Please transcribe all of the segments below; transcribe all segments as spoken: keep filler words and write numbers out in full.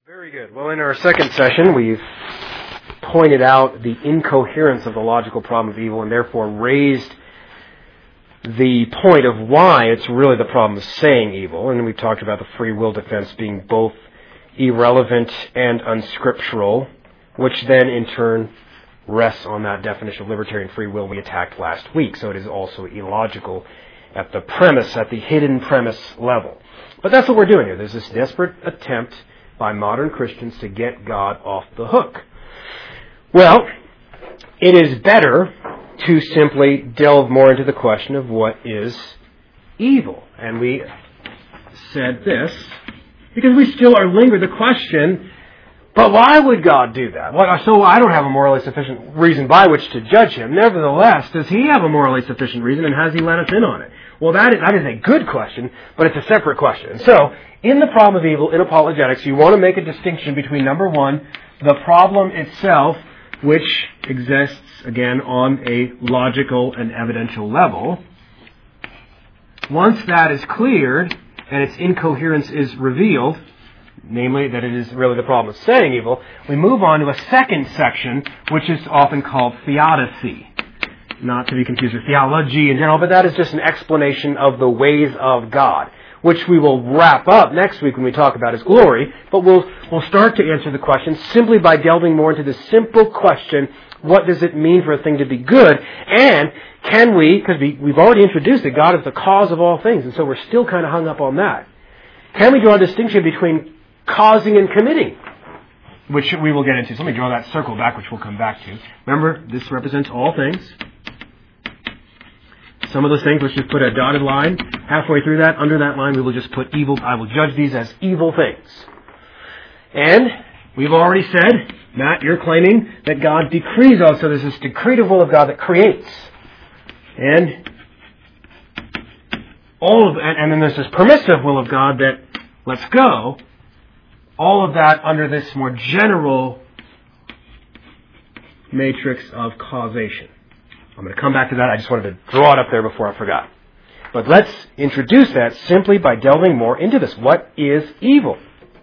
Very good. Well, in our second session, we've pointed out the incoherence of the logical problem of evil and therefore raised the point of why it's really the problem of saying evil. And we've talked about the free will defense being both irrelevant and unscriptural, which then in turn rests on that definition of libertarian free will we attacked last week. So it is also illogical at the premise, at the hidden premise level. But that's what we're doing here. There's this desperate attempt by modern Christians to get God off the hook. Well, it is better to simply delve more into the question of what is evil. And we said this because we still are lingered the question, but why would God do that? Well, so I don't have a morally sufficient reason by which to judge him. Nevertheless, does he have a morally sufficient reason, and has he let us in on it? Well, that is, that is a good question, but it's a separate question. So, in the problem of evil, in apologetics, you want to make a distinction between, number one, the problem itself, which exists, again, on a logical and evidential level. Once that is cleared, and its incoherence is revealed, namely that it is really the problem of saying evil, we move on to a second section, which is often called theodicy. Not to be confused with theology in general, but that is just an explanation of the ways of God, which we will wrap up next week when we talk about His glory. But we'll we'll start to answer the question simply by delving more into the simple question, what does it mean for a thing to be good? And can we, because we, we've already introduced that God is the cause of all things, and so we're still kind of hung up on that. Can we draw a distinction between causing and committing? Which we will get into. So let me draw that circle back, which we'll come back to. Remember, this represents all things. Some of those things, let's just put a dotted line. Halfway through that, under that line, we will just put evil. I will judge these as evil things. And we've already said, Matt, you're claiming that God decrees also. There's this decretive will of God that creates. And all of, and, and then there's this permissive will of God that lets go. All of that under this more general matrix of causation. I'm going to come back to that. I just wanted to draw it up there before I forgot. But let's introduce that simply by delving more into this. What is evil?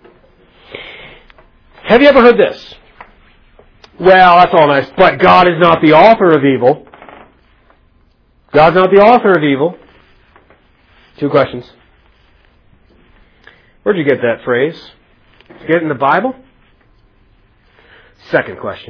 Have you ever heard this? Well, that's all nice, but God is not the author of evil. God's not the author of evil. Two questions. Where'd you get that phrase? Did you get it in the Bible? Second question.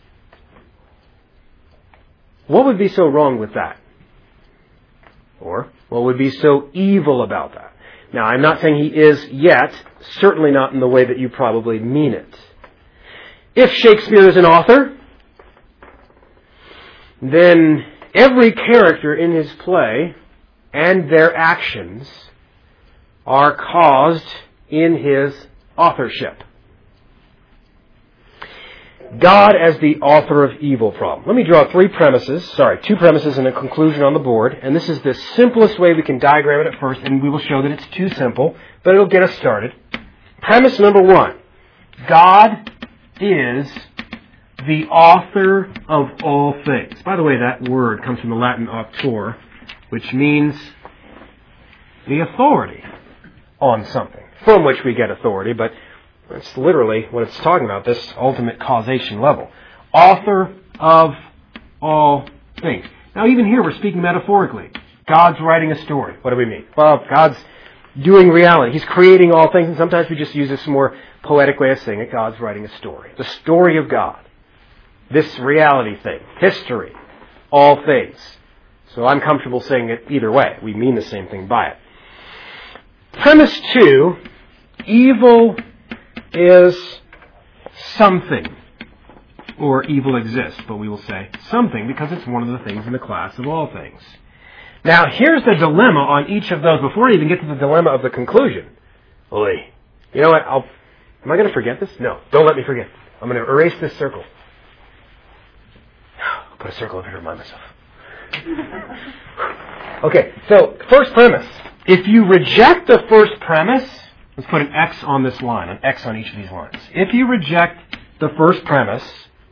What would be so wrong with that? Or, what would be so evil about that? Now, I'm not saying he is yet, certainly not in the way that you probably mean it. If Shakespeare is an author, then every character in his play and their actions are caused in his authorship. God as the author of evil problem. Let me draw three premises, sorry, two premises and a conclusion on the board. And this is the simplest way we can diagram it at first, and we will show that it's too simple, but it'll get us started. Premise number one. God is the author of all things. By the way, that word comes from the Latin auctor, which means the authority on something, from which we get authority, but it's literally what it's talking about, this ultimate causation level. Author of all things. Now, even here, we're speaking metaphorically. God's writing a story. What do we mean? Well, God's doing reality. He's creating all things, and sometimes we just use this more poetic way of saying it. God's writing a story. The story of God. This reality thing. History. All things. So I'm comfortable saying it either way. We mean the same thing by it. Premise two, evil is something, or evil exists, but we will say something because it's one of the things in the class of all things. Now, here's the dilemma on each of those before I even get to the dilemma of the conclusion. Oi, you know what? I'll, am I going to forget this? No, don't let me forget. I'm going to erase this circle. I'll put a circle over here to remind myself. Okay, so first premise. If you reject the first premise, let's put an X on this line, an X on each of these lines. If you reject the first premise,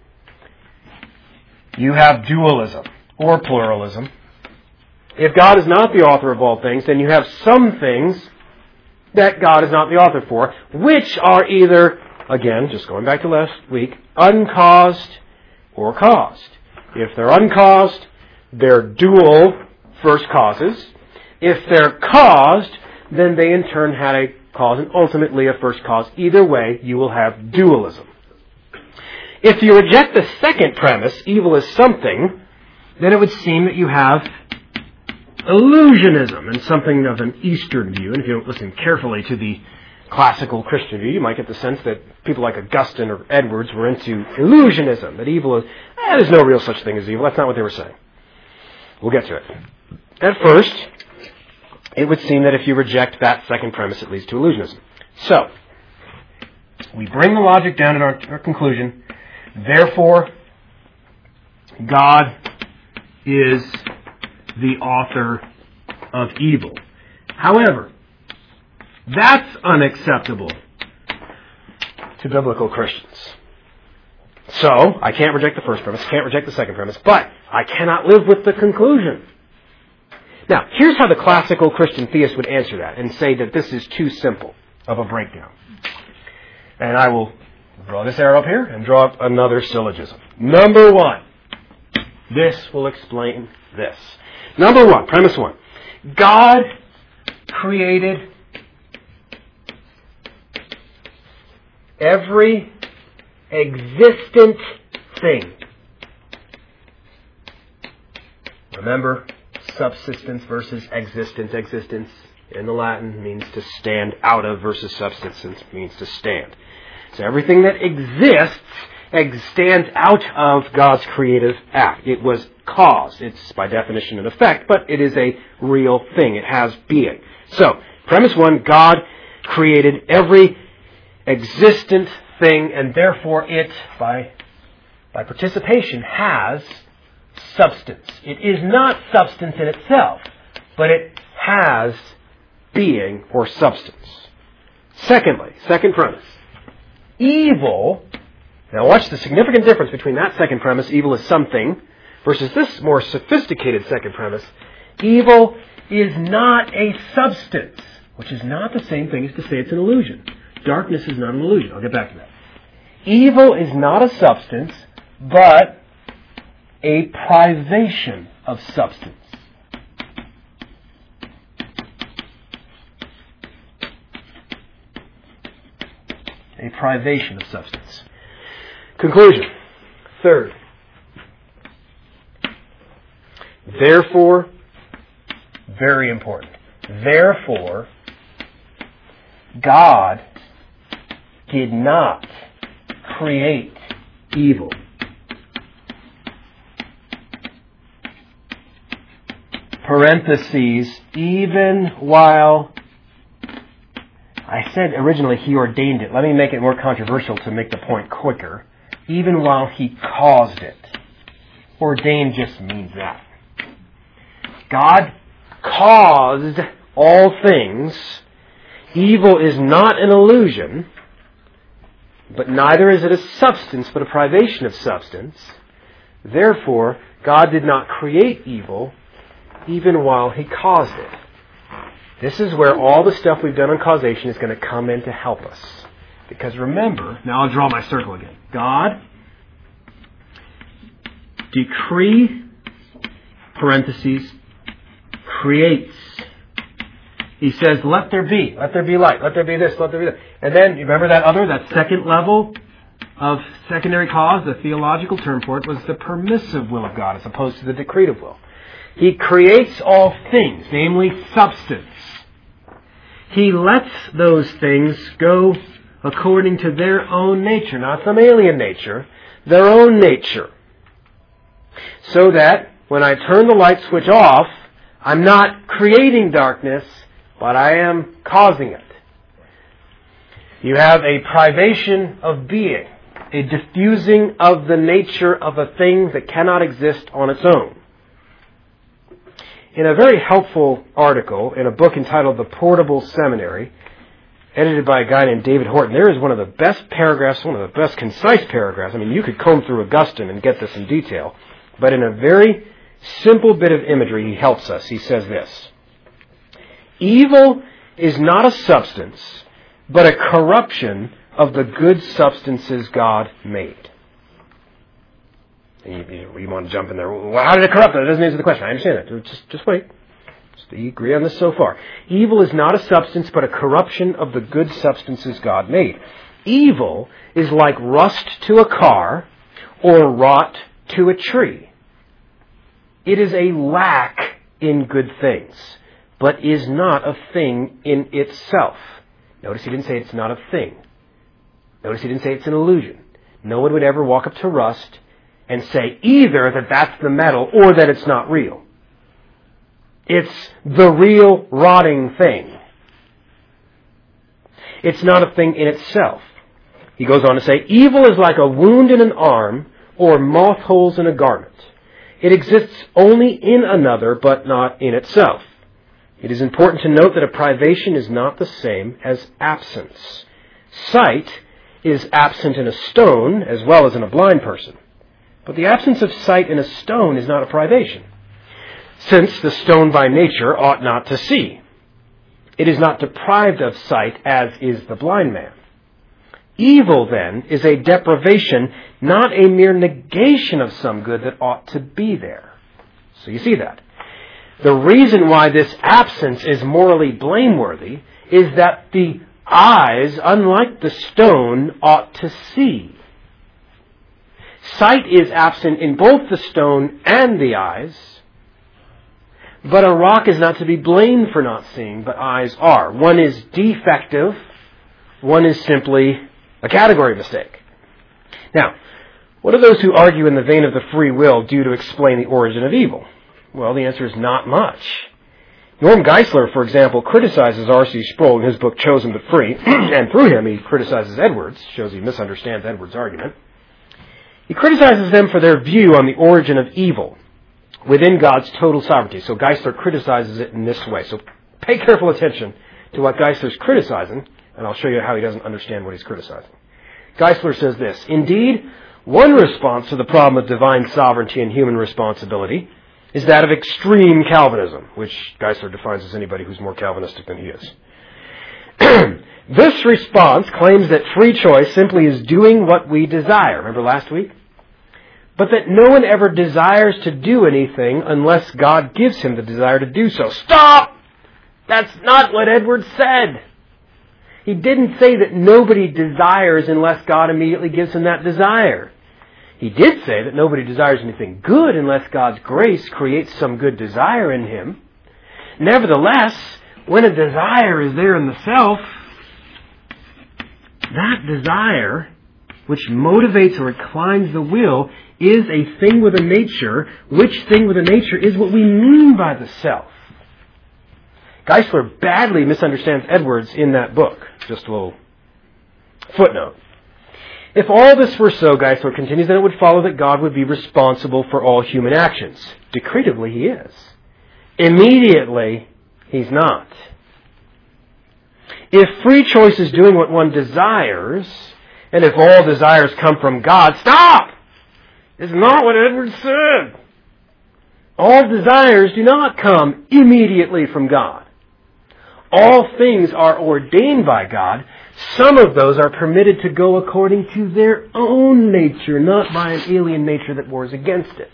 you have dualism or pluralism. If God is not the author of all things, then you have some things that God is not the author for, which are either again, just going back to last week, uncaused or caused. If they're uncaused, they're dual first causes. If they're caused, then they in turn had a cause and ultimately a first cause. Either way, you will have dualism. If you reject the second premise, evil is something, then it would seem that you have illusionism and something of an Eastern view. And if you don't listen carefully to the classical Christian view, you might get the sense that people like Augustine or Edwards were into illusionism, that evil is, eh, there's no real such thing as evil. That's not what they were saying. We'll get to it. At first, it would seem that if you reject that second premise, it leads to illusionism. So, we bring the logic down at our, our conclusion. Therefore, God is the author of evil. However, that's unacceptable to biblical Christians. So, I can't reject the first premise, can't reject the second premise, but I cannot live with the conclusion. Now, here's how the classical Christian theist would answer that and say that this is too simple of a breakdown. And I will draw this arrow up here and draw up another syllogism. Number one. This will explain this. Number one, premise one. God created every existent thing. Remember, subsistence versus existence. Existence in the Latin means to stand out of versus subsistence means to stand. So everything that exists stands out of God's creative act. It was caused. It's by definition an effect, but it is a real thing. It has being. So, premise one, God created every existent thing, and therefore it, by, by participation, has substance. It is not substance in itself, but it has being or substance. Secondly, second premise, evil. Now watch the significant difference between that second premise, evil is something, versus this more sophisticated second premise, evil is not a substance, which is not the same thing as to say it's an illusion. Darkness is not an illusion. I'll get back to that. Evil is not a substance, but a privation of substance. A privation of substance. Conclusion. Third. Therefore, very important. Therefore, God did not create evil. Parentheses, even while, I said originally he ordained it. Let me make it more controversial to make the point quicker. Even while he caused it. Ordained just means that. God caused all things. Evil is not an illusion, but neither is it a substance, but a privation of substance. Therefore, God did not create evil, even while he caused it. This is where all the stuff we've done on causation is going to come in to help us. Because remember, now I'll draw my circle again. God, decree, parentheses, creates. He says, let there be, let there be light, let there be this, let there be that. And then, you remember that other, that second level of secondary cause, the theological term for it, was the permissive will of God as opposed to the decretive will. He creates all things, namely substance. He lets those things go according to their own nature, not some alien nature, their own nature. So that when I turn the light switch off, I'm not creating darkness, but I am causing it. You have a privation of being, a diffusing of the nature of a thing that cannot exist on its own. In a very helpful article in a book entitled The Portable Seminary, edited by a guy named David Horton, there is one of the best paragraphs, one of the best concise paragraphs. I mean, you could comb through Augustine and get this in detail. But in a very simple bit of imagery, he helps us. He says this: evil is not a substance, but a corruption of the good substances God made. And you, you, you want to jump in there. Well, how did it corrupt? That doesn't answer the question. I understand that. Just, just wait. Just agree on this so far. Evil is not a substance, but a corruption of the good substances God made. Evil is like rust to a car or rot to a tree. It is a lack in good things, but is not a thing in itself. Notice he didn't say it's not a thing. Notice he didn't say it's an illusion. No one would ever walk up to rust and say either that that's the metal or that it's not real. It's the real rotting thing. It's not a thing in itself. He goes on to say, evil is like a wound in an arm or moth holes in a garment. It exists only in another, but not in itself. It is important to note that a privation is not the same as absence. Sight is absent in a stone as well as in a blind person. But the absence of sight in a stone is not a privation, since the stone by nature ought not to see. It is not deprived of sight as is the blind man. Evil, then, is a deprivation, not a mere negation of some good that ought to be there. So you see that. The reason why this absence is morally blameworthy is that the eyes, unlike the stone, ought to see. Sight is absent in both the stone and the eyes, but a rock is not to be blamed for not seeing, but eyes are. One is defective, one is simply a category mistake. Now, what do those who argue in the vein of the free will do to explain the origin of evil? Well, the answer is not much. Norm Geisler, for example, criticizes R C Sproul in his book Chosen but Free, and through him he criticizes Edwards, shows he misunderstands Edwards' argument. He criticizes them for their view on the origin of evil within God's total sovereignty. So Geisler criticizes it in this way. So pay careful attention to what Geisler's criticizing, and I'll show you how he doesn't understand what he's criticizing. Geisler says this, indeed, one response to the problem of divine sovereignty and human responsibility is that of extreme Calvinism, which Geisler defines as anybody who's more Calvinistic than he is. This response claims that free choice simply is doing what we desire. Remember last week? But that no one ever desires to do anything unless God gives him the desire to do so. Stop! That's not what Edwards said. He didn't say that nobody desires unless God immediately gives him that desire. He did say that nobody desires anything good unless God's grace creates some good desire in him. Nevertheless, when a desire is there in the self, that desire, which motivates or inclines the will, is a thing with a nature, which thing with a nature is what we mean by the self. Geisler badly misunderstands Edwards in that book. Just a little footnote. If all this were so, Geisler continues, then it would follow that God would be responsible for all human actions. Decretively, he is. Immediately, he's not. If free choice is doing what one desires, and if all desires come from God, stop! It's not what Edwards said. All desires do not come immediately from God. All things are ordained by God. Some of those are permitted to go according to their own nature, not by an alien nature that wars against it.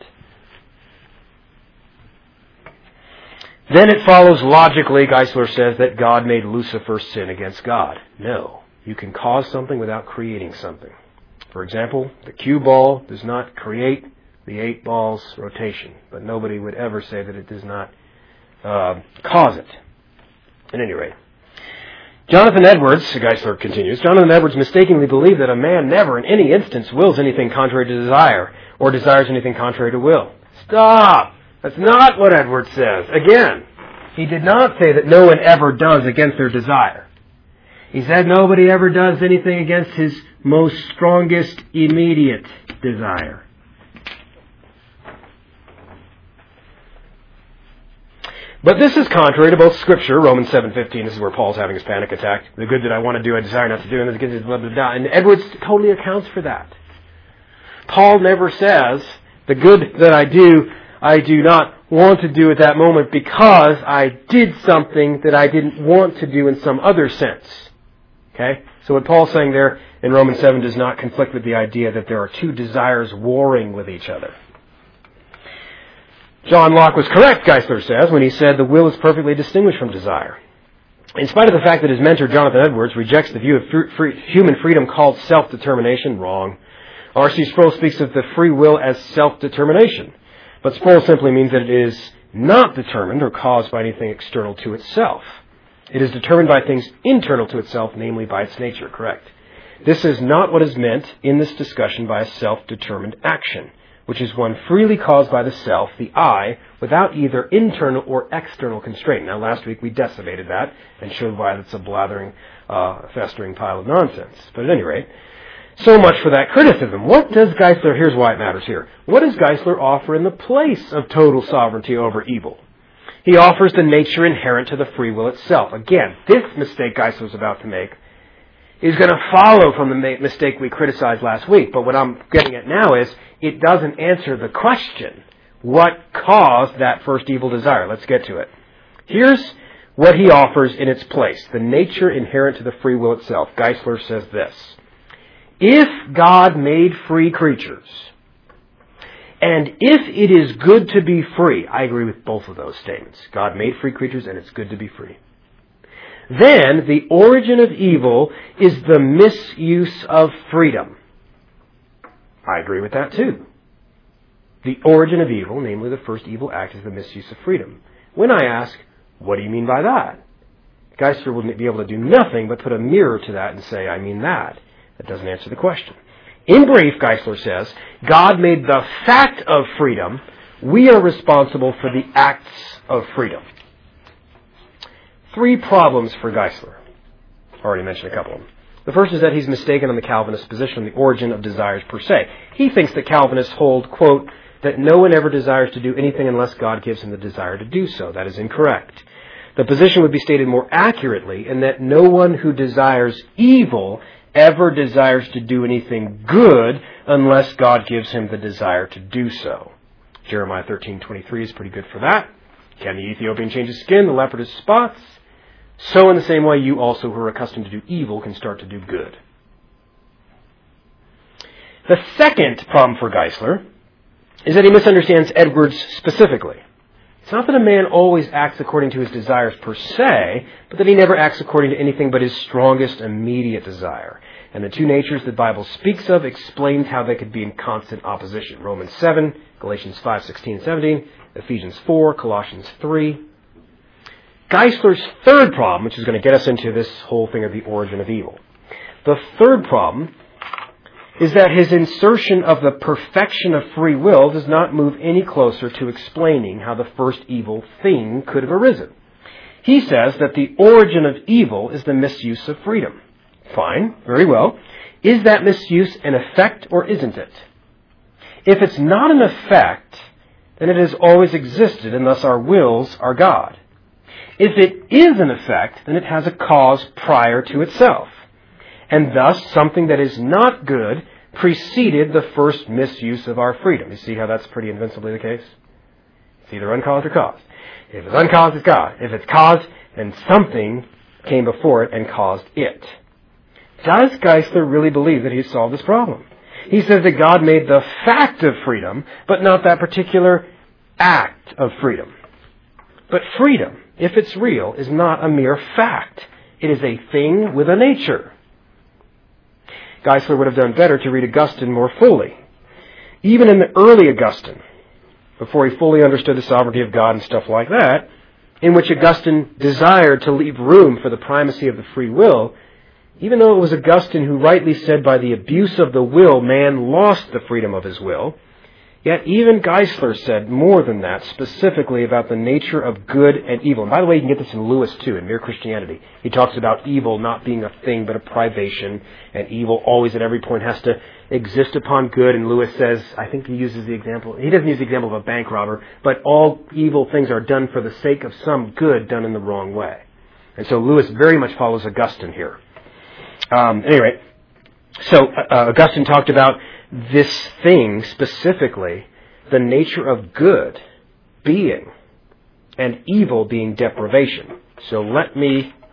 Then it follows logically, Geisler says, that God made Lucifer sin against God. No. You can cause something without creating something. For example, the cue ball does not create the eight ball's rotation, but nobody would ever say that it does not uh, cause it. At any rate, Jonathan Edwards, Geisler continues, Jonathan Edwards mistakenly believed that a man never in any instance wills anything contrary to desire, or desires anything contrary to will. Stop! That's not what Edwards says. Again, he did not say that no one ever does against their desire. He said nobody ever does anything against his most strongest immediate desire. But this is contrary to both Scripture, Romans seven fifteen, this is where Paul's having his panic attack. The good that I want to do, I desire not to do, and the good is blah, blah, blah. And Edwards totally accounts for that. Paul never says, the good that I do, I do not want to do at that moment because I did something that I didn't want to do in some other sense. Okay? So what Paul's saying there, in Romans seven does not conflict with the idea that there are two desires warring with each other. John Locke was correct, Geisler says, when he said the will is perfectly distinguished from desire. In spite of the fact that his mentor, Jonathan Edwards, rejects the view of free, free, human freedom called self-determination, wrong. R C Sproul speaks of the free will as self-determination, but Sproul simply means that it is not determined or caused by anything external to itself. It is determined by things internal to itself, namely by its nature, correct. This is not what is meant in this discussion by a self-determined action, which is one freely caused by the self, the I, without either internal or external constraint. Now, last week we decimated that and showed why that's a blathering, uh, festering pile of nonsense. But at any rate, so much for that criticism. What does Geisler, here's why it matters here, what does Geisler offer in the place of total sovereignty over evil? He offers the nature inherent to the free will itself. Again, this mistake Geisler is about to make is going to follow from the mistake we criticized last week. But what I'm getting at now is it doesn't answer the question, what caused that first evil desire? Let's get to it. Here's what he offers in its place, the nature inherent to the free will itself. Geisler says this: if God made free creatures, and if it is good to be free, I agree with both of those statements. God made free creatures and it's good to be free. Then the origin of evil is the misuse of freedom. I agree with that too. The origin of evil, namely the first evil act, is the misuse of freedom. When I ask, what do you mean by that? Geisler wouldn't be able to do nothing but put a mirror to that and say, I mean that. That doesn't answer the question. In brief, Geisler says, God made the fact of freedom. We are responsible for the acts of freedom. Three problems for Geisler. I already mentioned a couple of them. The first is that he's mistaken on the Calvinist position on the origin of desires per se. He thinks that Calvinists hold, quote, that no one ever desires to do anything unless God gives him the desire to do so. That is incorrect. The position would be stated more accurately in that no one who desires evil ever desires to do anything good unless God gives him the desire to do so. Jeremiah thirteen twenty-three is pretty good for that. Can the Ethiopian change his skin, the leopard his spots? So in the same way, you also who are accustomed to do evil can start to do good. The second problem for Geisler is that he misunderstands Edwards specifically. It's not that a man always acts according to his desires per se, but that he never acts according to anything but his strongest immediate desire. And the two natures the Bible speaks of explains how they could be in constant opposition. Romans seven, Galatians five, sixteen, seventeen, Ephesians four, Colossians three. Geisler's third problem, which is going to get us into this whole thing of the origin of evil. The third problem is that his insertion of the perfection of free will does not move any closer to explaining how the first evil thing could have arisen. He says that the origin of evil is the misuse of freedom. Fine, very well. Is that misuse an effect or isn't it? If it's not an effect, then it has always existed and thus our wills are God. If it is an effect, then it has a cause prior to itself. And thus, something that is not good preceded the first misuse of our freedom. You see how that's pretty invincibly the case? It's either uncaused or caused. If it's uncaused, it's caused. If it's caused, then something came before it and caused it. Does Geisler really believe that he's solved this problem? He says that God made the fact of freedom, but not that particular act of freedom. But freedom, if it's real, is not a mere fact. It is a thing with a nature. Geisler would have done better to read Augustine more fully. Even in the early Augustine, before he fully understood the sovereignty of God and stuff like that, in which Augustine desired to leave room for the primacy of the free will, even though it was Augustine who rightly said by the abuse of the will man lost the freedom of his will, yet even Geisler said more than that, specifically about the nature of good and evil. And by the way, you can get this in Lewis too, in Mere Christianity. He talks about evil not being a thing but a privation, and evil always at every point has to exist upon good. And Lewis says, I think he uses the example, he doesn't use the example of a bank robber, but all evil things are done for the sake of some good done in the wrong way. And so Lewis very much follows Augustine here. Um, anyway, so uh, Augustine talked about this thing specifically, the nature of good being and evil being deprivation. So let me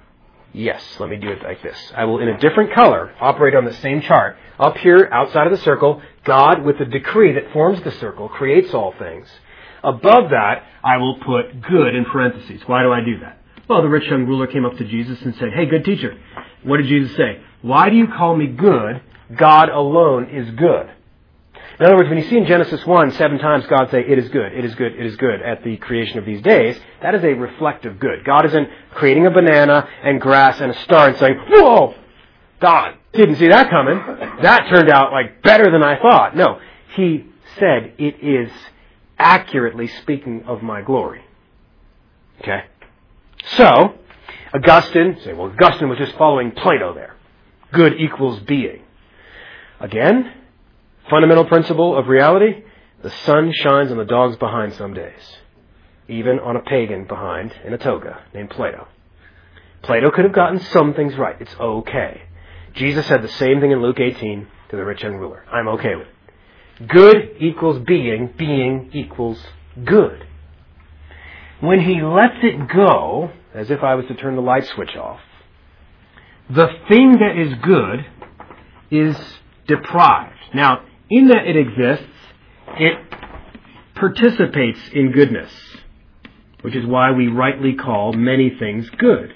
Yes, let me do it like this. I will, in a different color, operate on the same chart. Up here, outside of the circle, God, with the decree that forms the circle, creates all things. Above that, I will put good in parentheses. Why do I do that? Well, the rich young ruler came up to Jesus and said, "Hey, good teacher." What did Jesus say? "Why do you call me good? God alone is good." In other words, when you see in Genesis one, seven times God say, "It is good, it is good, it is good," at the creation of these days, that is a reflective good. God isn't creating a banana and grass and a star and saying, "Whoa, God, didn't see that coming. That turned out like better than I thought." No, He said, "It is accurately speaking of my glory." Okay? So, Augustine, say, well, Augustine was just following Plato there. Good equals being. Again, fundamental principle of reality, the sun shines on the dogs behind some days. Even on a pagan behind in a toga named Plato. Plato could have gotten some things right. It's okay. Jesus said the same thing in Luke eighteen to the rich young ruler. I'm okay with it. Good equals being. Being equals good. When he lets it go, as if I was to turn the light switch off, the thing that is good is deprived. Now, in that it exists, it participates in goodness, which is why we rightly call many things good.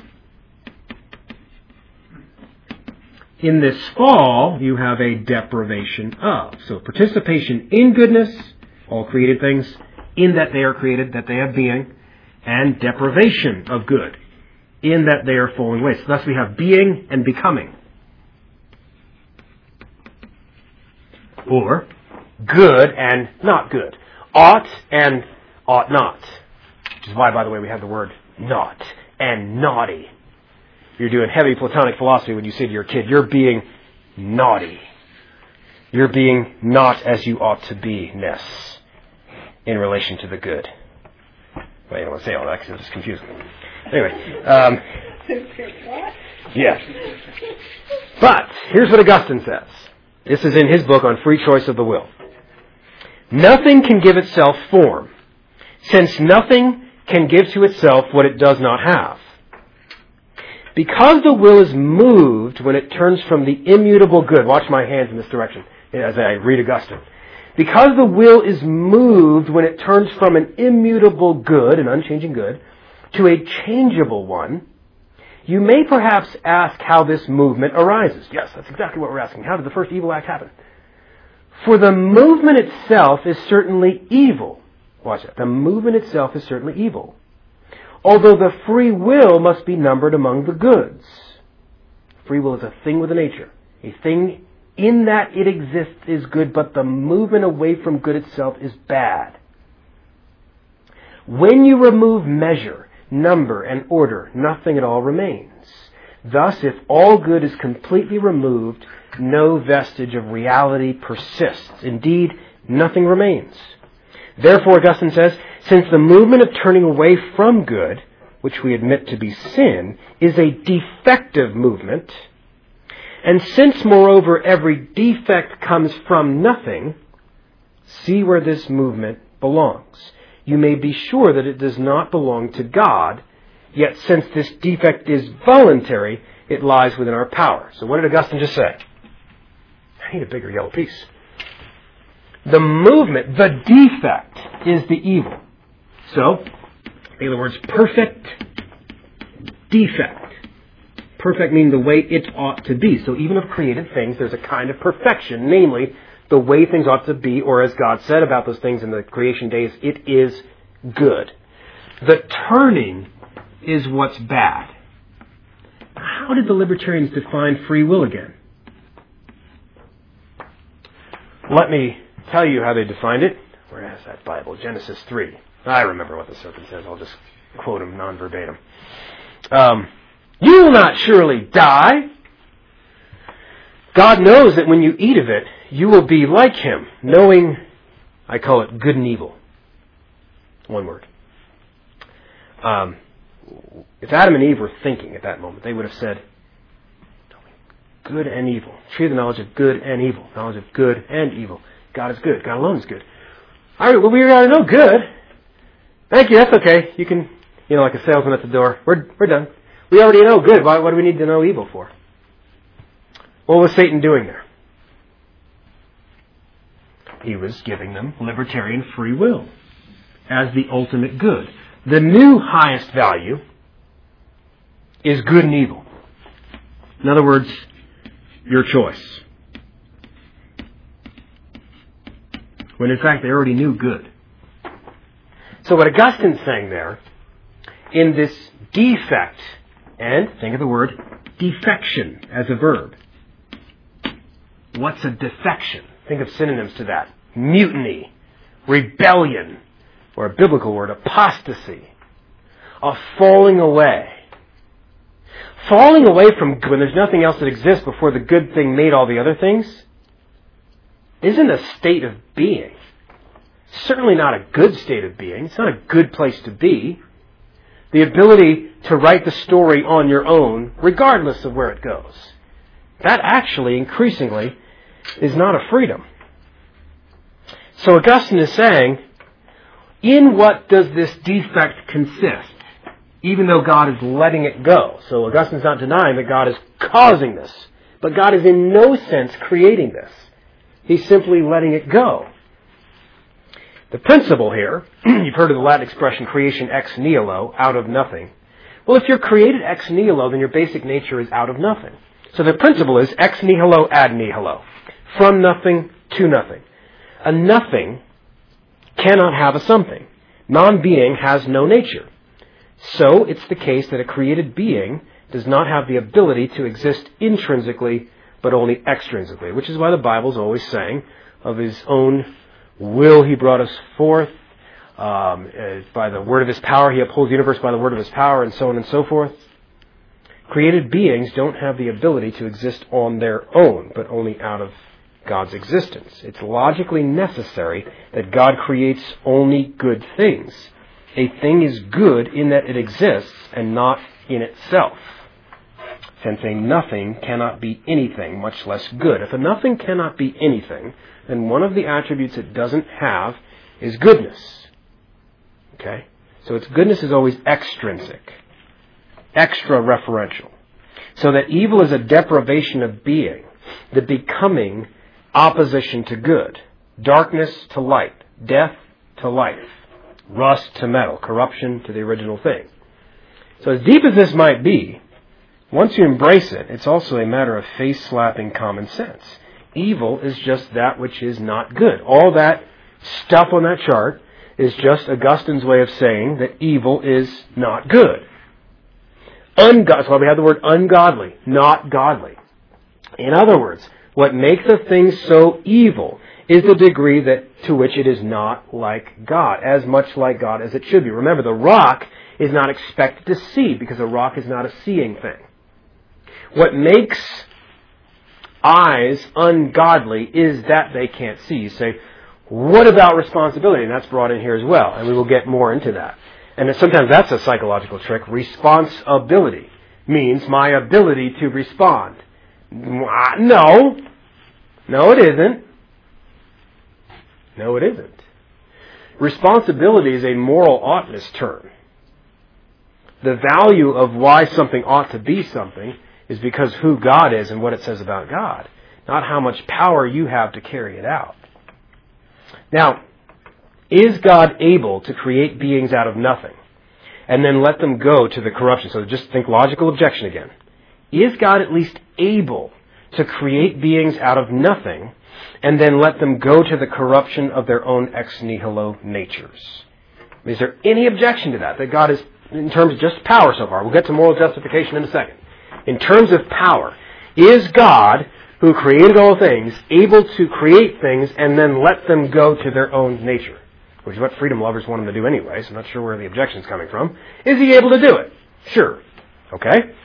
In this fall, you have a deprivation of. So participation in goodness, all created things, in that they are created, that they have being, and deprivation of good, in that they are falling away. So thus we have being and becoming. Or good and not good. Ought and ought not. Which is why, by the way, we have the word not and naughty. You're doing heavy Platonic philosophy when you say to your kid, you're being naughty. You're being not as you ought to be-ness in relation to the good. Well, you don't want to say all that because it's confusing. Anyway. Um, yeah. But here's what Augustine says. This is in his book on free choice of the will. Nothing can give itself form, since nothing can give to itself what it does not have. Because the will is moved when it turns from the immutable good. Watch my hands in this direction as I read Augustine. Because the will is moved when it turns from an immutable good, an unchanging good, to a changeable one, you may perhaps ask how this movement arises. Yes, that's exactly what we're asking. How did the first evil act happen? For the movement itself is certainly evil. Watch that. The movement itself is certainly evil. Although the free will must be numbered among the goods. Free will is a thing with a nature. A thing in that it exists is good, but the movement away from good itself is bad. When you remove measure, number, and order, nothing at all remains. Thus, if all good is completely removed, no vestige of reality persists. Indeed, nothing remains. Therefore, Augustine says, since the movement of turning away from good, which we admit to be sin, is a defective movement, and since, moreover, every defect comes from nothing, see where this movement belongs. You may be sure that it does not belong to God, yet since this defect is voluntary, it lies within our power. So what did Augustine just say? I need a bigger yellow piece. The movement, the defect, is the evil. So, in other words, perfect defect. Perfect meaning the way it ought to be. So even of created things, there's a kind of perfection, namely the way things ought to be, or as God said about those things in the creation days, it is good. The turning is what's bad. How did the libertarians define free will again? Let me tell you how they defined it. Where is that Bible? Genesis three. I remember what the serpent says. I'll just quote him non-verbatim. Um, you will not surely die. God knows that when you eat of it, you will be like him, knowing, I call it good and evil. One word. Um, if Adam and Eve were thinking at that moment, they would have said, good and evil. Tree of the knowledge of good and evil. Knowledge of good and evil. God is good. God alone is good. All right, well, we got to know good. Thank you, that's okay. You can, you know, like a salesman at the door. We're we're done. We already know good. Why, what do we need to know evil for? What was Satan doing there? He was giving them libertarian free will as the ultimate good. The new highest value is good and evil. In other words, your choice. When in fact they already knew good. So what Augustine's saying there, in this defect, and think of the word defection as a verb. What's a defection? Think of synonyms to that. Mutiny, rebellion, or a biblical word, apostasy, a falling away. Falling away from good when there's nothing else that exists before the good thing made all the other things isn't a state of being. Certainly not a good state of being. It's not a good place to be. The ability to write the story on your own, regardless of where it goes. That actually, increasingly, is not a freedom. So Augustine is saying, in what does this defect consist? Even though God is letting it go. So Augustine's not denying that God is causing this. But God is in no sense creating this. He's simply letting it go. The principle here, you've heard of the Latin expression creation ex nihilo, out of nothing. Well, if you're created ex nihilo, then your basic nature is out of nothing. So the principle is ex nihilo ad nihilo. From nothing to nothing. A nothing cannot have a something. Non-being has no nature. So it's the case that a created being does not have the ability to exist intrinsically, but only extrinsically, which is why the Bible's always saying of His own will He brought us forth, um, by the word of His power He upholds the universe by the word of His power, and so on and so forth. Created beings don't have the ability to exist on their own, but only out of God's existence. It's logically necessary that God creates only good things. A thing is good in that it exists and not in itself. Since a nothing cannot be anything, much less good. If a nothing cannot be anything, then one of the attributes it doesn't have is goodness. Okay? So its goodness is always extrinsic, extra-referential. So that evil is a deprivation of being, the becoming opposition to good, darkness to light, death to life, rust to metal, corruption to the original thing. So as deep as this might be, once you embrace it, it's also a matter of face-slapping common sense. Evil is just that which is not good. All that stuff on that chart is just Augustine's way of saying that evil is not good. Ungod- That's why we have the word ungodly, not godly. In other words, what makes a thing so evil is the degree that to which it is not like God, as much like God as it should be. Remember, the rock is not expected to see because a rock is not a seeing thing. What makes eyes ungodly is that they can't see. You say, what about responsibility? And that's brought in here as well, and we will get more into that. And sometimes that's a psychological trick. Responsibility means my ability to respond. No. No, it isn't. No, it isn't. Responsibility is a moral oughtness term. The value of why something ought to be something is because who God is and what it says about God, not how much power you have to carry it out. Now, is God able to create beings out of nothing and then let them go to the corruption? So just think logical objection again. Is God at least able to create beings out of nothing and then let them go to the corruption of their own ex nihilo natures? Is there any objection to that? That God is, in terms of just power so far, we'll get to moral justification in a second. In terms of power, is God, who created all things, able to create things and then let them go to their own nature? Which is what freedom lovers want him to do anyway, so I'm not sure where the objection's coming from. Is he able to do it? Sure. Okay.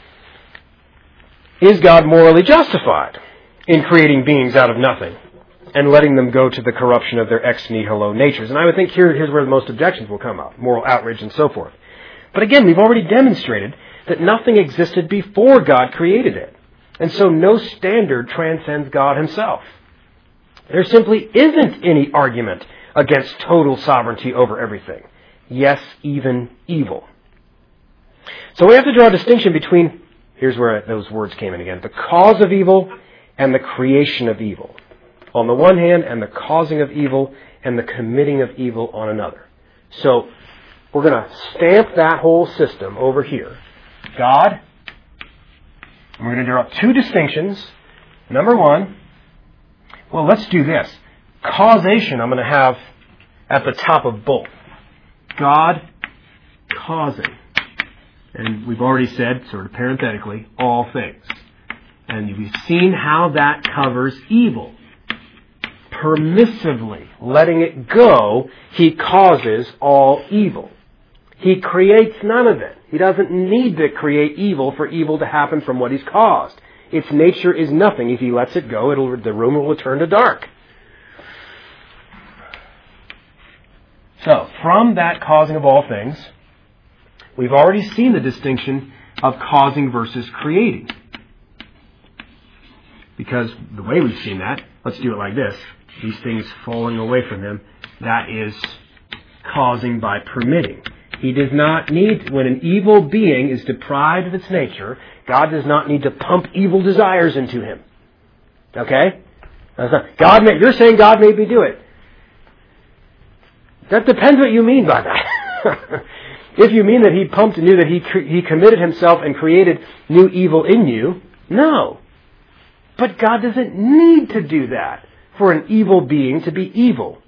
Is God morally justified in creating beings out of nothing and letting them go to the corruption of their ex nihilo natures? And I would think here, here's where the most objections will come up, moral outrage and so forth. But again, we've already demonstrated that nothing existed before God created it. And so no standard transcends God himself. There simply isn't any argument against total sovereignty over everything. Yes, even evil. So we have to draw a distinction between, here's where those words came in again, the cause of evil and the creation of evil on the one hand, and the causing of evil and the committing of evil on another. So we're going to stamp that whole system over here. God, and we're going to draw two distinctions. Number one, well, let's do this. Causation, I'm going to have at the top of both. God causing. And we've already said, sort of parenthetically, all things. And we've seen how that covers evil. Permissively letting it go, He causes all evil. He creates none of it. He doesn't need to create evil for evil to happen from what He's caused. Its nature is nothing. If He lets it go, it'll, the room will return to dark. So, from that causing of all things, we've already seen the distinction of causing versus creating. Because the way we've seen that, let's do it like this. These things falling away from Him, that is causing by permitting. He does not need, when an evil being is deprived of its nature, God does not need to pump evil desires into him. Okay? That's not, God may, you're saying God made me do it. That depends what you mean by that. If you mean that He pumped in you, that he, he committed Himself and created new evil in you, no. But God doesn't need to do that for an evil being to be evil.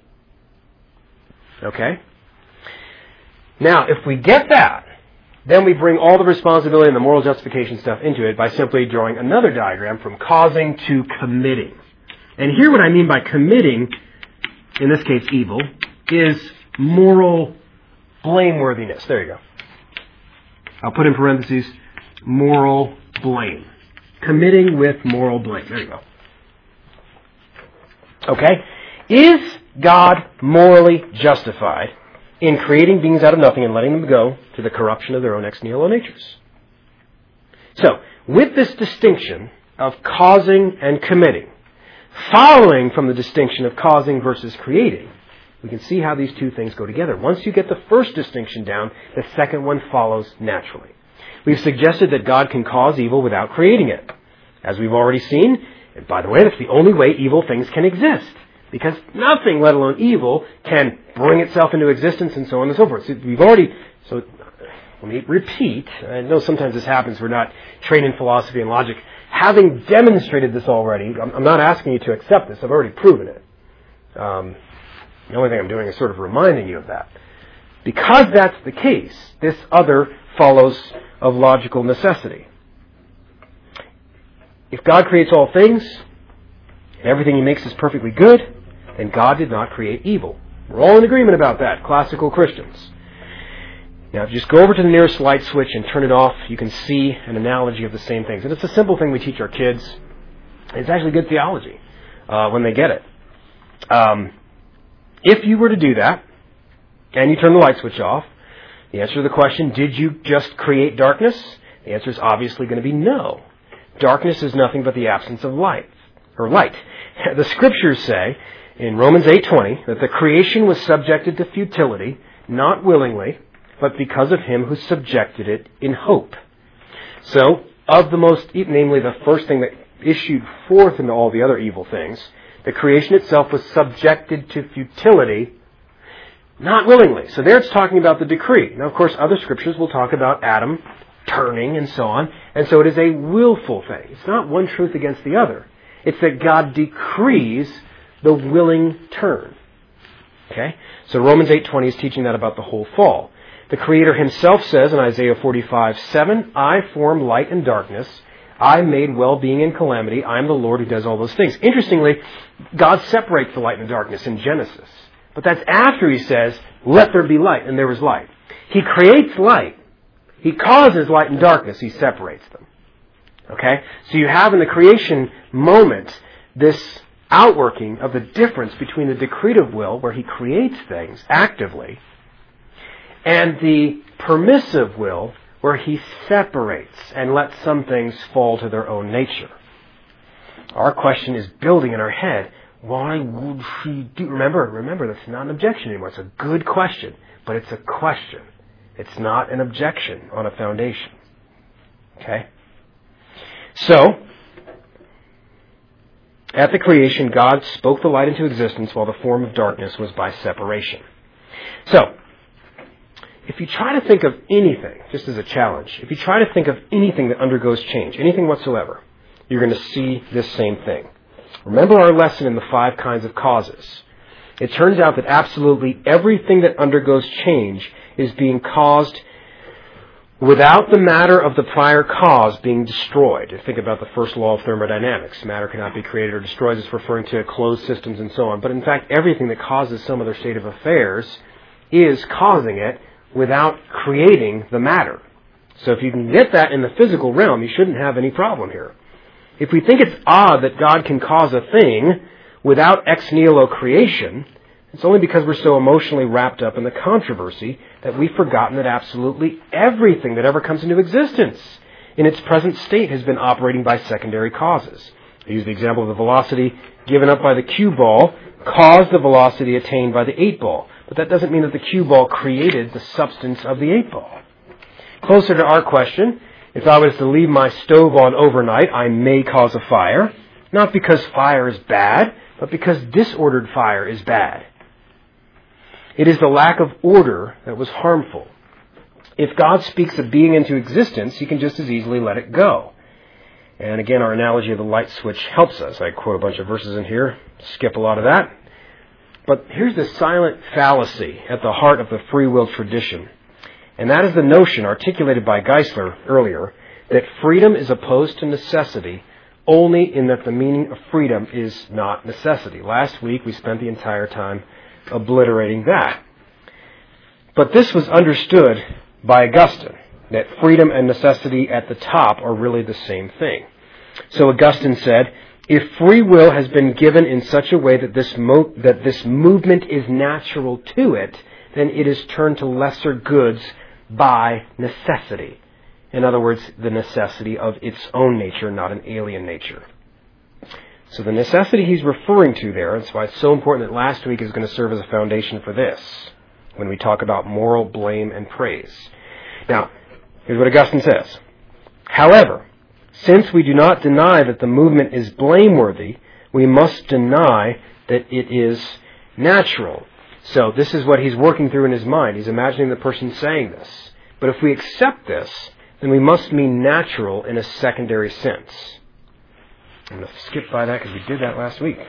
Okay? Now, if we get that, then we bring all the responsibility and the moral justification stuff into it by simply drawing another diagram from causing to committing. And here what I mean by committing, in this case evil, is moral blameworthiness. There you go. I'll put in parentheses, moral blame. Committing with moral blame. There you go. Okay? Is God morally justified in creating beings out of nothing and letting them go to the corruption of their own ex nihilo natures? So, with this distinction of causing and committing, following from the distinction of causing versus creating, we can see how these two things go together. Once you get the first distinction down, the second one follows naturally. We've suggested that God can cause evil without creating it. As we've already seen, and by the way, that's the only way evil things can exist. Because nothing, let alone evil, can bring itself into existence and so on and so forth. So we've already, so let me repeat, I know sometimes this happens, we're not trained in philosophy and logic. Having demonstrated this already, I'm not asking you to accept this, I've already proven it. Um, the only thing I'm doing is sort of reminding you of that. Because that's the case, this other follows of logical necessity. If God creates all things, and everything He makes is perfectly good, then God did not create evil. We're all in agreement about that, classical Christians. Now, if you just go over to the nearest light switch and turn it off, you can see an analogy of the same things. And it's a simple thing we teach our kids. It's actually good theology uh, when they get it. Um, if you were to do that, and you turn the light switch off, the answer to the question, did you just create darkness? The answer is obviously going to be no. Darkness is nothing but the absence of light, or light. The Scriptures say in Romans eight twenty that the creation was subjected to futility, not willingly, but because of Him who subjected it in hope. So, of the most, namely the first thing that issued forth into all the other evil things, the creation itself was subjected to futility, not willingly. So there it's talking about the decree. Now, of course, other Scriptures will talk about Adam turning and so on. And so it is a willful thing. It's not one truth against the other. It's that God decrees the willing turn. Okay? So Romans eight twenty is teaching that about the whole fall. The Creator Himself says in Isaiah forty-five seven, I form light and darkness. I made well-being and calamity. I am the Lord who does all those things. Interestingly, God separates the light and darkness in Genesis. But that's after He says, let there be light, and there was light. He creates light. He causes light and darkness. He separates them. Okay? So you have in the creation moment this outworking of the difference between the decretive will, where He creates things actively, and the permissive will, where He separates and lets some things fall to their own nature. Our question is building in our head, why would He do... Remember, remember, that's not an objection anymore. It's a good question, but it's a question. It's not an objection on a foundation. Okay? So, at the creation, God spoke the light into existence while the form of darkness was by separation. So, if you try to think of anything, just as a challenge, if you try to think of anything that undergoes change, anything whatsoever, you're going to see this same thing. Remember our lesson in the five kinds of causes. It turns out that absolutely everything that undergoes change is being caused without the matter of the prior cause being destroyed. Think about the first law of thermodynamics. Matter cannot be created or destroyed. It's referring to closed systems and so on. But in fact, everything that causes some other state of affairs is causing it without creating the matter. So if you can get that in the physical realm, you shouldn't have any problem here. If we think it's odd that God can cause a thing without ex nihilo creation, it's only because we're so emotionally wrapped up in the controversy that we've forgotten that absolutely everything that ever comes into existence in its present state has been operating by secondary causes. I use the example of the velocity given up by the cue ball caused the velocity attained by the eight ball. But that doesn't mean that the cue ball created the substance of the eight ball. Closer to our question, if I was to leave my stove on overnight, I may cause a fire, not because fire is bad, but because disordered fire is bad. It is the lack of order that was harmful. If God speaks a being into existence, He can just as easily let it go. And again, our analogy of the light switch helps us. I quote a bunch of verses in here, skip a lot of that. But here's the silent fallacy at the heart of the free will tradition. And that is the notion articulated by Geisler earlier that freedom is opposed to necessity only in that the meaning of freedom is not necessity. Last week we spent the entire time obliterating that. But this was understood by Augustine, that freedom and necessity at the top are really the same thing. So Augustine said, if free will has been given in such a way that this mo- that this movement is natural to it, then it is turned to lesser goods by necessity. In other words, the necessity of its own nature, not an alien nature. So the necessity he's referring to there, and that's why it's so important that last week is going to serve as a foundation for this, when we talk about moral blame and praise. Now, here's what Augustine says. However, since we do not deny that the movement is blameworthy, we must deny that it is natural. So this is what he's working through in his mind. He's imagining the person saying this. But if we accept this, then we must mean natural in a secondary sense. I'm going to skip by that because we did that last week.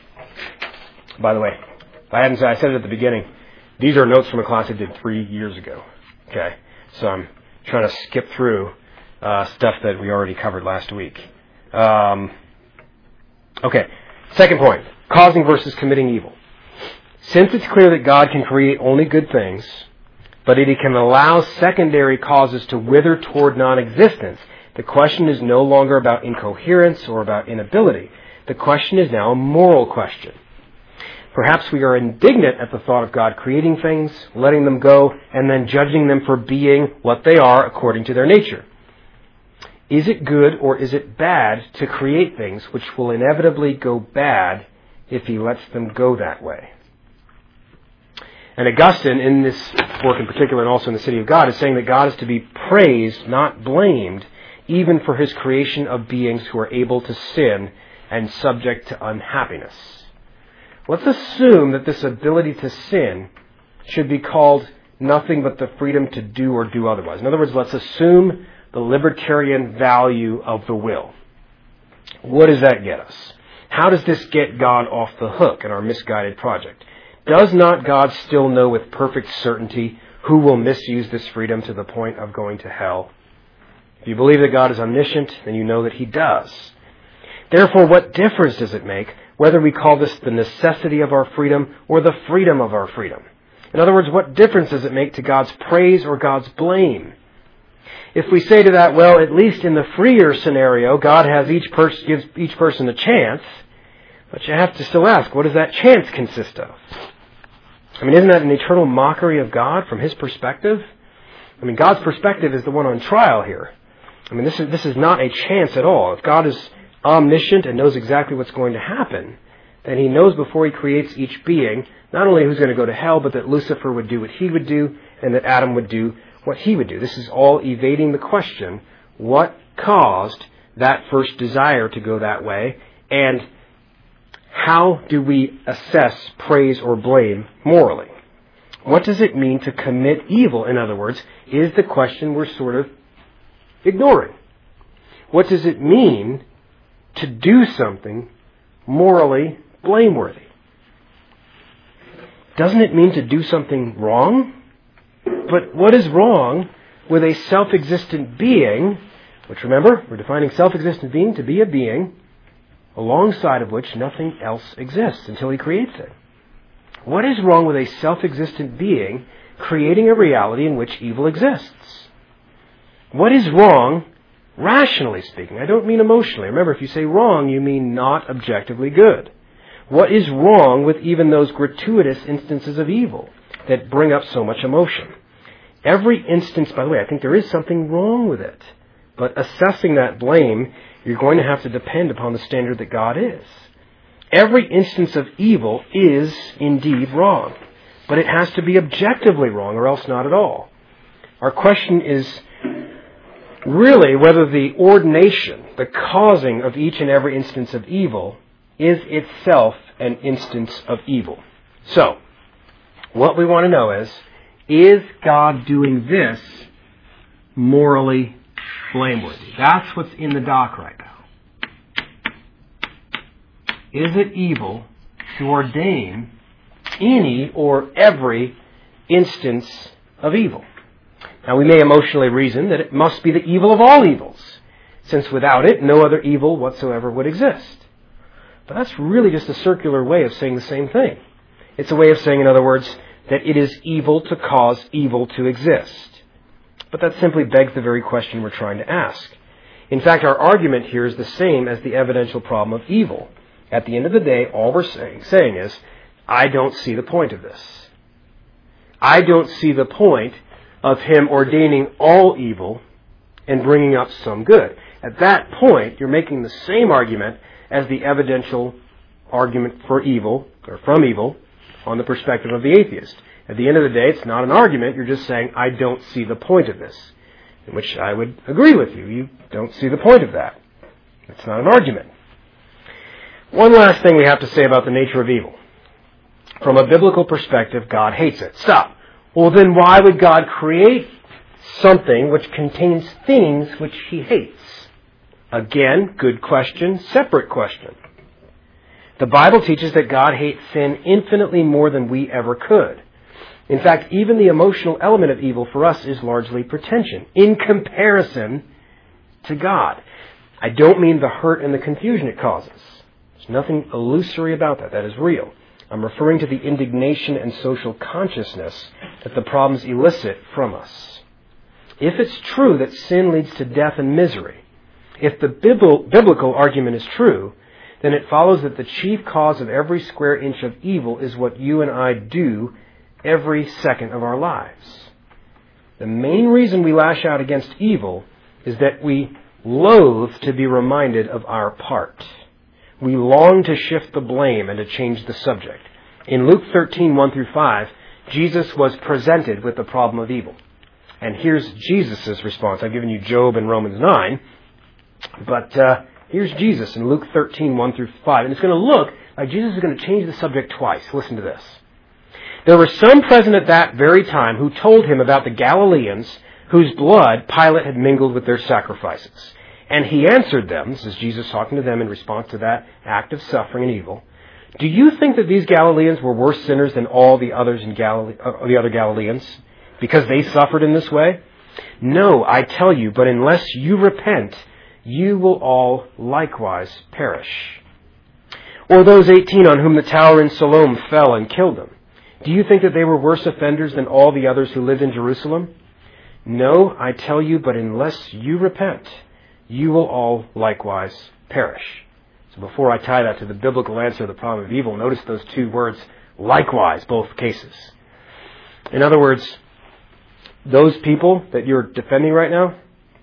By the way, if I hadn't said, I said it at the beginning, these are notes from a class I did three years ago. Okay, so I'm trying to skip through uh, stuff that we already covered last week. Um, okay, second point, causing versus committing evil. Since it's clear that God can create only good things, but that He can allow secondary causes to wither toward non-existence, the question is no longer about incoherence or about inability. The question is now a moral question. Perhaps we are indignant at the thought of God creating things, letting them go, and then judging them for being what they are according to their nature. Is it good or is it bad to create things which will inevitably go bad if He lets them go that way? And Augustine, in this work in particular and also in the City of God, is saying that God is to be praised, not blamed, even for His creation of beings who are able to sin and subject to unhappiness. Let's assume that this ability to sin should be called nothing but the freedom to do or do otherwise. In other words, let's assume the libertarian value of the will. What does that get us? How does this get God off the hook in our misguided project? Does not God still know with perfect certainty who will misuse this freedom to the point of going to hell? If you believe that God is omniscient, then you know that He does. Therefore, what difference does it make whether we call this the necessity of our freedom or the freedom of our freedom? In other words, what difference does it make to God's praise or God's blame? If we say to that, well, at least in the freer scenario, God has each pers- gives each person a chance, but you have to still ask, what does that chance consist of? I mean, isn't that an eternal mockery of God from His perspective? I mean, God's perspective is the one on trial here. I mean, this is this is not a chance at all. If God is omniscient and knows exactly what's going to happen, then He knows before He creates each being, not only who's going to go to hell, but that Lucifer would do what he would do, and that Adam would do what he would do. This is all evading the question, what caused that first desire to go that way, and how do we assess praise or blame morally? What does it mean to commit evil, in other words, is the question we're sort of ignoring. What does it mean to do something morally blameworthy? Doesn't it mean to do something wrong? But what is wrong with a self-existent being, which remember, we're defining self-existent being to be a being alongside of which nothing else exists until he creates it. What is wrong with a self-existent being creating a reality in which evil exists? What is wrong, rationally speaking? I don't mean emotionally. Remember, if you say wrong, you mean not objectively good. What is wrong with even those gratuitous instances of evil that bring up so much emotion? Every instance, by the way, I think there is something wrong with it. But assessing that blame, you're going to have to depend upon the standard that God is. Every instance of evil is indeed wrong, but it has to be objectively wrong or else not at all. Our question is really whether the ordination, the causing of each and every instance of evil, is itself an instance of evil. So, what we want to know is, is God doing this morally blameworthy? That's what's in the dock right now. Is it evil to ordain any or every instance of evil? Now, we may emotionally reason that it must be the evil of all evils, since without it, no other evil whatsoever would exist. But that's really just a circular way of saying the same thing. It's a way of saying, in other words, that it is evil to cause evil to exist. But that simply begs the very question we're trying to ask. In fact, our argument here is the same as the evidential problem of evil. At the end of the day, all we're saying, saying is, I don't see the point of this. I don't see the point of him ordaining all evil and bringing up some good. At that point, you're making the same argument as the evidential argument for evil, or from evil, on the perspective of the atheist. At the end of the day, it's not an argument. You're just saying, I don't see the point of this. In which I would agree with you. You don't see the point of that. It's not an argument. One last thing we have to say about the nature of evil. From a biblical perspective, God hates it. Stop. Well, then why would God create something which contains things which he hates? Again, good question, separate question. The Bible teaches that God hates sin infinitely more than we ever could. In fact, even the emotional element of evil for us is largely pretension in comparison to God. I don't mean the hurt and the confusion it causes. There's nothing illusory about that. That is real. I'm referring to the indignation and social consciousness that the problems elicit from us. If it's true that sin leads to death and misery, if the biblical argument is true, then it follows that the chief cause of every square inch of evil is what you and I do every second of our lives. The main reason we lash out against evil is that we loathe to be reminded of our part. We long to shift the blame and to change the subject. In Luke thirteen, one through five, Jesus was presented with the problem of evil. And here's Jesus' response. I've given you Job and Romans nine. But uh, here's Jesus in Luke thirteen, one through five. And it's going to look like Jesus is going to change the subject twice. Listen to this. There were some present at that very time who told him about the Galileans whose blood Pilate had mingled with their sacrifices. And he answered them, this is Jesus talking to them in response to that act of suffering and evil, do you think that these Galileans were worse sinners than all the others in Galilee, uh, the other Galileans, because they suffered in this way? No, I tell you, but unless you repent, you will all likewise perish. Or those eighteen on whom the tower in Siloam fell and killed them. Do you think that they were worse offenders than all the others who lived in Jerusalem? No, I tell you, but unless you repent, you will all likewise perish. So before I tie that to the biblical answer to the problem of evil, notice those two words, likewise, both cases. In other words, those people that you're defending right now,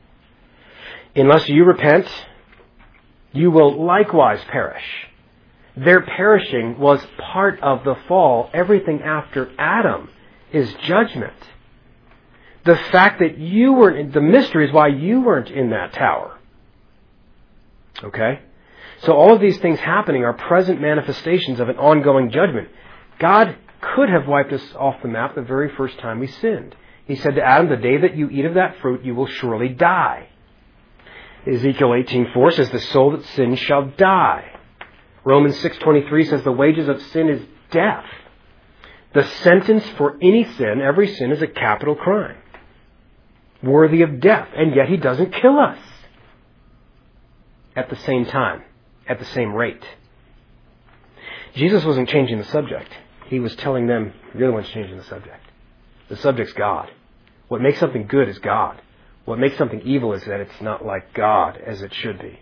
unless you repent, you will likewise perish. Their perishing was part of the fall. Everything after Adam is judgment. the fact that you weren't, the mystery is why you weren't in that tower. Okay? So all of these things happening are present manifestations of an ongoing judgment. God could have wiped us off the map the very first time we sinned. He said to Adam, the day that you eat of that fruit, you will surely die. Ezekiel eighteen four says, the soul that sins shall die. Romans six twenty-three says, the wages of sin is death. The sentence for any sin, every sin, is a capital crime, worthy of death, and yet He doesn't kill us at the same time, at the same rate. Jesus wasn't changing the subject. He was telling them, you're the ones changing the subject. The subject's God. What makes something good is God. What makes something evil is that it's not like God as it should be.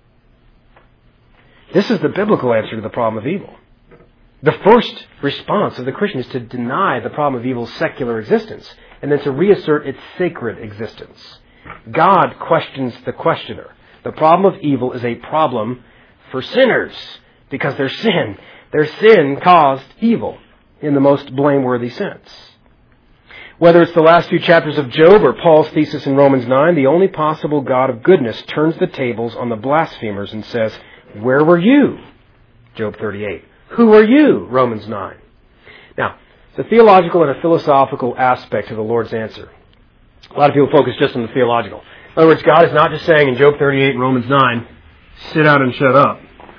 This is the biblical answer to the problem of evil. The first response of the Christian is to deny the problem of evil's secular existence and then to reassert its sacred existence. God questions the questioner. The problem of evil is a problem for sinners because their sin, their sin caused evil in the most blameworthy sense. Whether it's the last few chapters of Job or Paul's thesis in Romans nine, the only possible God of goodness turns the tables on the blasphemers and says, where were you? Job thirty-eight. Who are you? Romans nine. Now, it's a theological and a philosophical aspect to the Lord's answer. A lot of people focus just on the theological. In other words, God is not just saying in Job thirty-eight and Romans nine, sit out and shut up.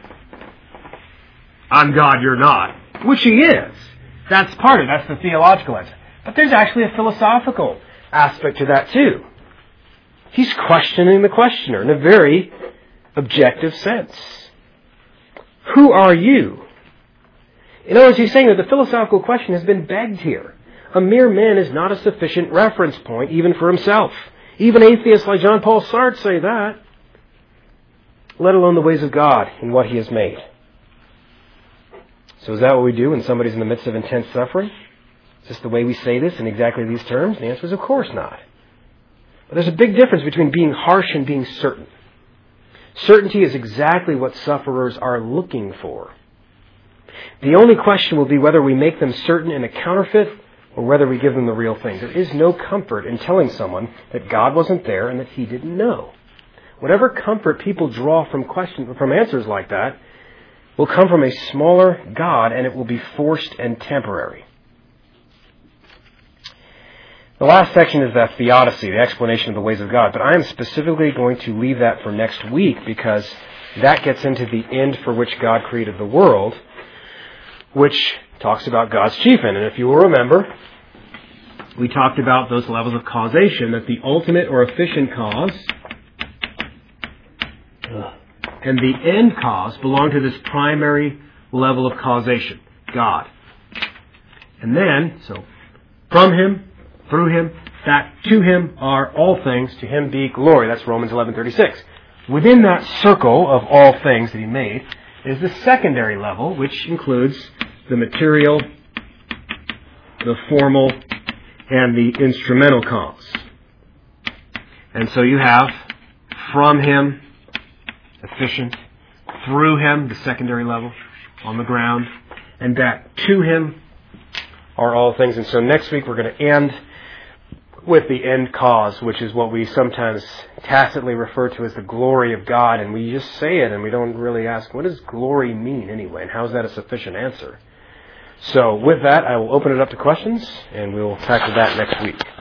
I'm God, you're not. Which He is. That's part of it. That's the theological answer. But there's actually a philosophical aspect to that too. He's questioning the questioner in a very objective sense. Who are you? In other words, he's saying that the philosophical question has been begged here. A mere man is not a sufficient reference point even for himself. Even atheists like John Paul Sartre say that. Let alone the ways of God and what He has made. So is that what we do when somebody's in the midst of intense suffering? Is this the way we say this in exactly these terms? The answer is of course not. But there's a big difference between being harsh and being certain. Certainty is exactly what sufferers are looking for. The only question will be whether we make them certain in a counterfeit or whether we give them the real thing. There is no comfort in telling someone that God wasn't there and that He didn't know. Whatever comfort people draw from question, from answers like that will come from a smaller God, and it will be forced and temporary. The last section is that theodicy, the explanation of the ways of God. But I am specifically going to leave that for next week because that gets into the end for which God created the world, which talks about God's chief end. And if you will remember, we talked about those levels of causation, that the ultimate or efficient cause and the end cause belong to this primary level of causation, God. And then, so, from Him, through Him, that to Him are all things, to Him be glory. That's Romans eleven thirty-six. Within that circle of all things that He made is the secondary level, which includes the material, the formal, and the instrumental cause. And so you have from Him, efficient, through Him, the secondary level, on the ground, and that to Him are all things. And so next week we're going to end with the end cause, which is what we sometimes tacitly refer to as the glory of God. And we just say it and we don't really ask, what does glory mean anyway? And how is that a sufficient answer? So with that, I will open it up to questions and we'll tackle that next week.